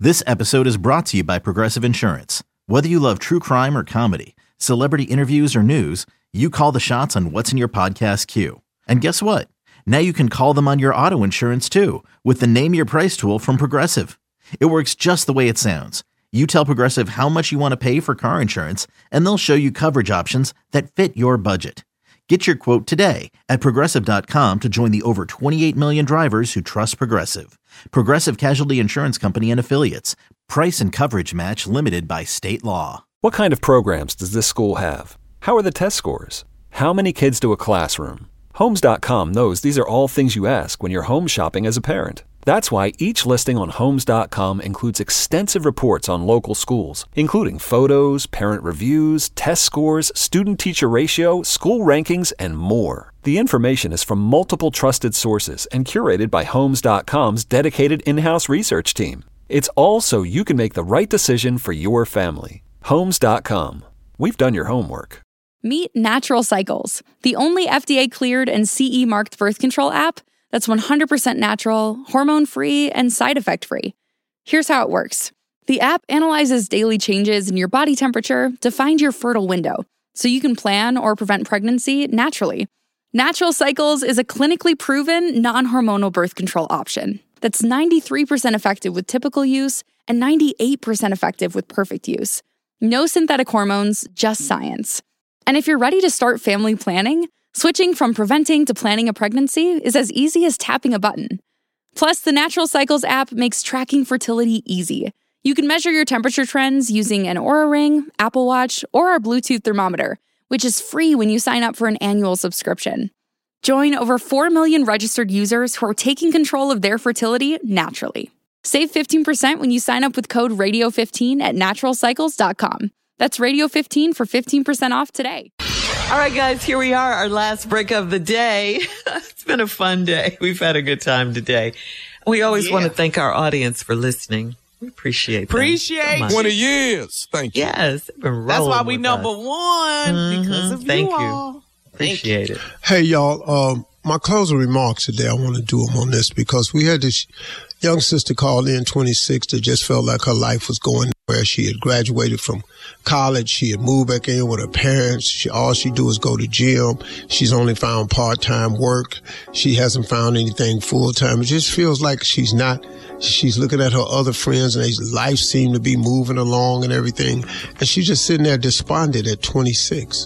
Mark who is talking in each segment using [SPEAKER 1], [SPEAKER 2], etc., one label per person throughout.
[SPEAKER 1] This episode is brought to you by Progressive Insurance. Whether you love true crime or comedy, celebrity interviews or news, you call the shots on what's in your podcast queue. And guess what? Now you can call them on your auto insurance too with the Name Your Price tool from Progressive. It works just the way it sounds. You tell Progressive how much you want to pay for car insurance, and they'll show you coverage options that fit your budget. Get your quote today at Progressive.com to join the over 28 million drivers who trust Progressive. Progressive Casualty Insurance Company and Affiliates. Price and coverage match limited by state law.
[SPEAKER 2] What kind of programs does this school have? How are the test scores? How many kids to a classroom? Homes.com knows these are all things you ask when you're home shopping as a parent. That's why each listing on Homes.com includes extensive reports on local schools, including photos, parent reviews, test scores, student-teacher ratio, school rankings, and more. The information is from multiple trusted sources and curated by Homes.com's dedicated in-house research team. It's all so you can make the right decision for your family. Homes.com. We've done your homework.
[SPEAKER 3] Meet Natural Cycles, the only FDA-cleared and CE-marked birth control app that's 100% natural, hormone-free, and side effect-free. Here's how it works. The app analyzes daily changes in your body temperature to find your fertile window, so you can plan or prevent pregnancy naturally. Natural Cycles is a clinically proven, non-hormonal birth control option that's 93% effective with typical use and 98% effective with perfect use. No synthetic hormones, just science. And if you're ready to start family planning, switching from preventing to planning a pregnancy is as easy as tapping a button. Plus, the Natural Cycles app makes tracking fertility easy. You can measure your temperature trends using an Oura Ring, Apple Watch, or our Bluetooth thermometer, which is free when you sign up for an annual subscription. Join over 4 million registered users who are taking control of their fertility naturally. Save 15% when you sign up with code RADIO15 at naturalcycles.com. That's Radio15 for 15% off today.
[SPEAKER 4] All right, guys, here we are, our last break of the day. It's been a fun day. We've had a good time today. We always want to thank our audience for listening. We appreciate
[SPEAKER 5] Appreciate
[SPEAKER 4] so much.
[SPEAKER 5] 20 years. Thank you.
[SPEAKER 4] Yes.
[SPEAKER 5] That's why we number one, because of
[SPEAKER 4] Thank
[SPEAKER 5] you
[SPEAKER 4] you.
[SPEAKER 5] all.
[SPEAKER 4] Appreciate it.
[SPEAKER 6] Hey, y'all. My closing remarks today, I want to do them on this because we had this young sister called in, 26, that just felt like her life was going where she had graduated from college. She had moved back in with her parents. All she do is go to gym. She's only found part-time work. She hasn't found anything full-time. It just feels like she's looking at her other friends and their life seem to be moving along and everything. And she's just sitting there despondent at 26.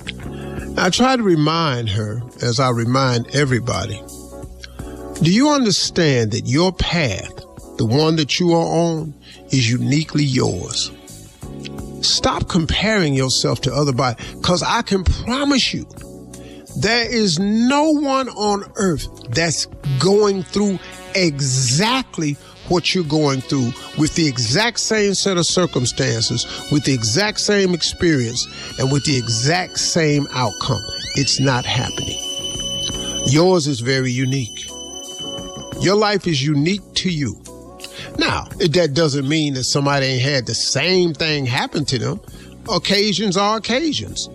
[SPEAKER 6] I try to remind her, as I remind everybody, do you understand that your path, the one that you are on, is uniquely yours? Stop comparing yourself to other bodies, because I can promise you, there is no one on earth that's going through exactly what you're going through with the exact same set of circumstances, with the exact same experience, and with the exact same outcome. It's not happening. Yours is very unique. Your life is unique to you. Now, that doesn't mean that somebody ain't had the same thing happen to them. Occasions are occasions.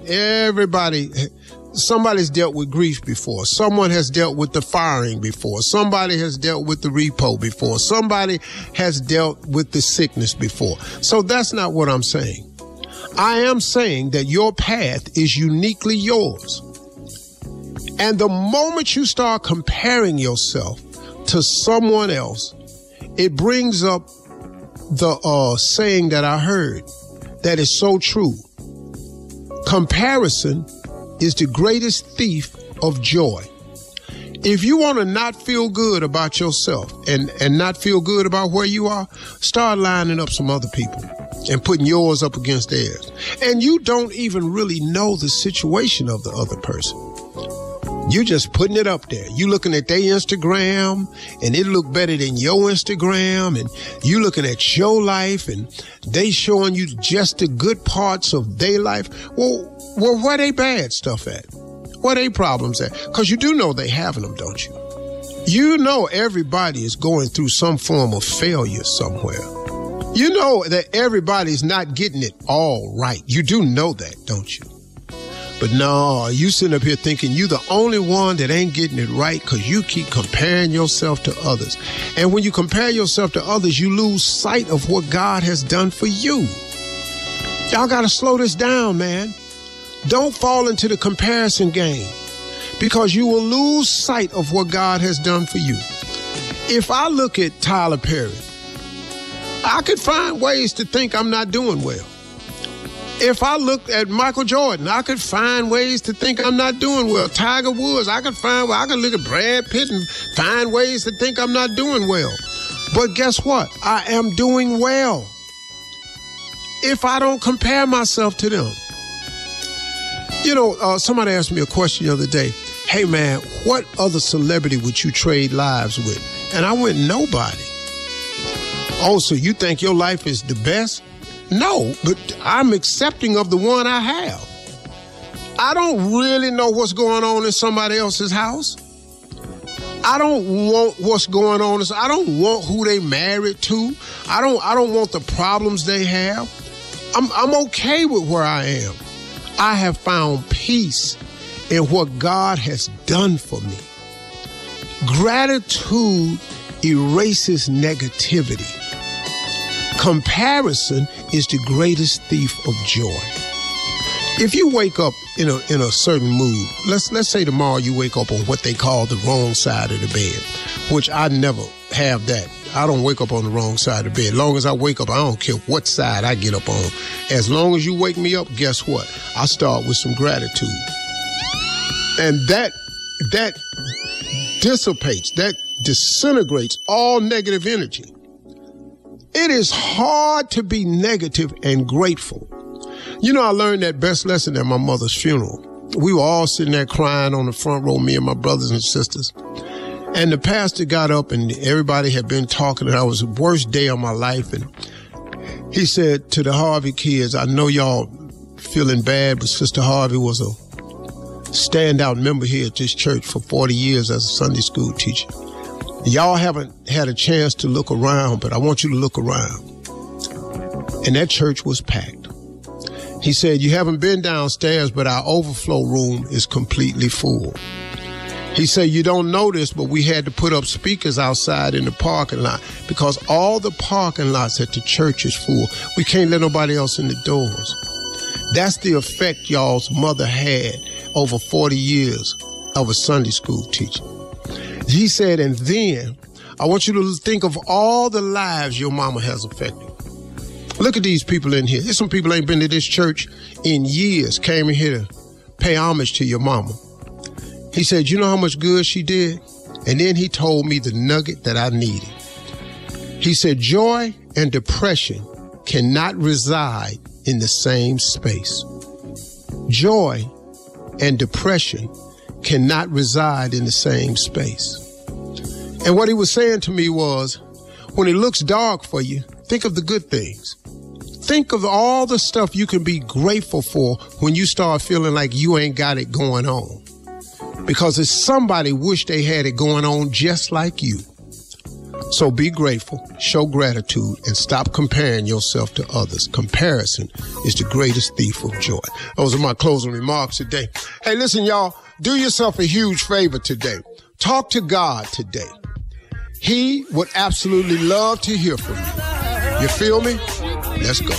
[SPEAKER 6] Somebody's dealt with grief before. Someone has dealt with the firing before. Somebody has dealt with the repo before. Somebody has dealt with the sickness before. So that's not what I'm saying. I am saying that your path is uniquely yours. And the moment you start comparing yourself to someone else, it brings up the saying that I heard that is so true. Comparison is the greatest thief of joy. If you want to not feel good about yourself and not feel good about where you are, start lining up some other people and putting yours up against theirs. And you don't even really know the situation of the other person. You're just putting it up there. You looking at their Instagram and it look better than your Instagram, and you looking at your life and they showing you just the good parts of their life. Well, where they bad stuff at? Where they problems at? Because you do know they having them, don't you? You know everybody is going through some form of failure somewhere. You know that everybody's not getting it all right. You do know that, don't you? But no, you sitting up here thinking you the only one that ain't getting it right because you keep comparing yourself to others. And when you compare yourself to others, you lose sight of what God has done for you. Y'all got to slow this down, man. Don't fall into the comparison game because you will lose sight of what God has done for you. If I look at Tyler Perry, I could find ways to think I'm not doing well. If I look at Michael Jordan, I could find ways to think I'm not doing well. Tiger Woods, I could look at Brad Pitt and find ways to think I'm not doing well. But guess what? I am doing well if I don't compare myself to them. You know, somebody asked me a question the other day. Hey, man, what other celebrity would you trade lives with? And I went, nobody. Oh, so you think your life is the best? No, but I'm accepting of the one I have. I don't really know what's going on in somebody else's house. I don't want what's going on. I don't want who they married to. I don't want the problems they have. I'm okay with where I am. I have found peace in what God has done for me. Gratitude erases negativity. Comparison is the greatest thief of joy. If you wake up in a certain mood, let's say tomorrow you wake up on what they call the wrong side of the bed, which I never have that. I don't wake up on the wrong side of the bed. As long as I wake up, I don't care what side I get up on. As long as you wake me up, guess what? I start with some gratitude. And that dissipates, that disintegrates all negative energy. It is hard to be negative and grateful. You know, I learned that best lesson at my mother's funeral. We were all sitting there crying on the front row, me and my brothers and sisters. And the pastor got up and everybody had been talking, and it was the worst day of my life. And he said to the Harvey kids, I know y'all feeling bad, but Sister Harvey was a standout member here at this church for 40 years as a Sunday school teacher. Y'all haven't had a chance to look around, but I want you to look around. And that church was packed. He said, you haven't been downstairs, but our overflow room is completely full. He said, you don't know this, but we had to put up speakers outside in the parking lot because all the parking lots at the church is full. We can't let nobody else in the doors. That's the effect y'all's mother had over 40 years of a Sunday school teacher. He said, and then I want you to think of all the lives your mama has affected. Look at these people in here. There's some people ain't been to this church in years, came in here to pay homage to your mama. He said, you know how much good she did? And then he told me the nugget that I needed. He said, joy and depression cannot reside in the same space. Joy and depression cannot reside in the same space. And what he was saying to me was, when it looks dark for you, think of the good things. Think of all the stuff you can be grateful for when you start feeling like you ain't got it going on. Because it's somebody wish they had it going on just like you. So be grateful, show gratitude, and stop comparing yourself to others. Comparison is the greatest thief of joy. Those are my closing remarks today. Hey, listen, y'all, do yourself a huge favor today. Talk to God today. He would absolutely love to hear from you. You feel me? Let's go.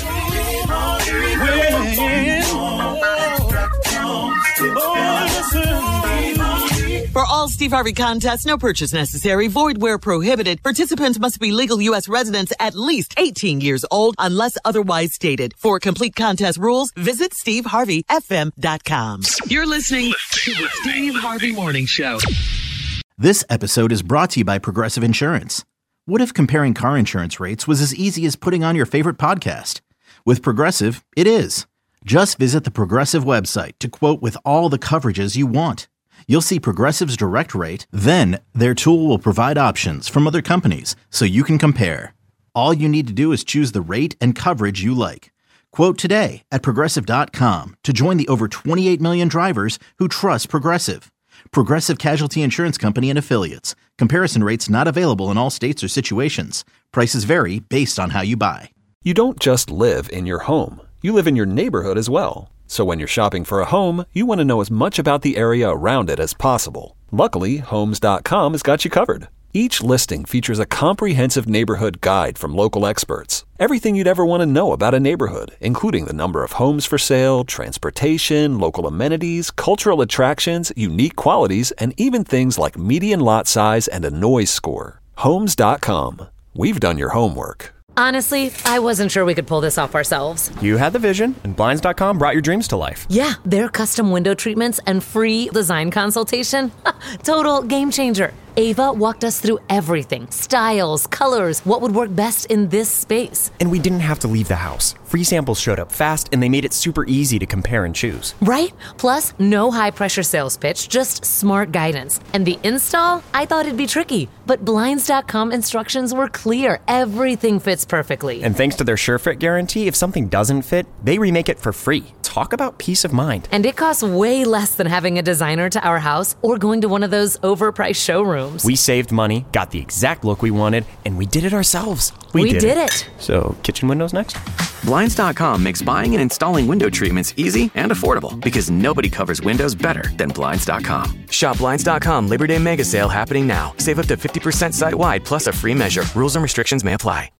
[SPEAKER 4] For all Steve Harvey contests, no purchase necessary, void where prohibited. Participants must be legal U.S. residents at least 18 years old unless otherwise stated. For complete contest rules, visit SteveHarveyFM.com. You're listening to the Steve Harvey Morning Show.
[SPEAKER 1] This episode is brought to you by Progressive Insurance. What if comparing car insurance rates was as easy as putting on your favorite podcast? With Progressive, it is. Just visit the Progressive website to quote with all the coverages you want. You'll see Progressive's direct rate, then their tool will provide options from other companies so you can compare. All you need to do is choose the rate and coverage you like. Quote today at Progressive.com to join the over 28 million drivers who trust Progressive. Progressive Casualty Insurance Company and Affiliates. Comparison rates not available in all states or situations. Prices vary based on how you buy.
[SPEAKER 2] You don't just live in your home. You live in your neighborhood as well. So when you're shopping for a home, you want to know as much about the area around it as possible. Luckily, Homes.com has got you covered. Each listing features a comprehensive neighborhood guide from local experts. Everything you'd ever want to know about a neighborhood, including the number of homes for sale, transportation, local amenities, cultural attractions, unique qualities, and even things like median lot size and a noise score. Homes.com. We've done your homework.
[SPEAKER 7] Honestly, I wasn't sure we could pull this off ourselves.
[SPEAKER 8] You had the vision, and Blinds.com brought your dreams to life.
[SPEAKER 7] Yeah, their custom window treatments and free design consultation. Total game changer. Ava walked us through everything. Styles, colors, what would work best in this space.
[SPEAKER 8] And we didn't have to leave the house. Free samples showed up fast, and they made it super easy to compare and choose.
[SPEAKER 7] Right? Plus, no high-pressure sales pitch, just smart guidance. And the install? I thought it'd be tricky. But Blinds.com instructions were clear. Everything fits perfectly.
[SPEAKER 8] And thanks to their SureFit guarantee, if something doesn't fit, they remake it for free. Talk about peace of mind.
[SPEAKER 7] And it costs way less than having a designer to our house or going to one of those overpriced showrooms.
[SPEAKER 8] We saved money, got the exact look we wanted, and we did it ourselves.
[SPEAKER 7] We did it.
[SPEAKER 8] So, kitchen windows next?
[SPEAKER 9] Blinds.com makes buying and installing window treatments easy and affordable because nobody covers windows better than Blinds.com. Shop Blinds.com Labor Day Mega Sale happening now. Save up to 50% site-wide plus a free measure. Rules and restrictions may apply.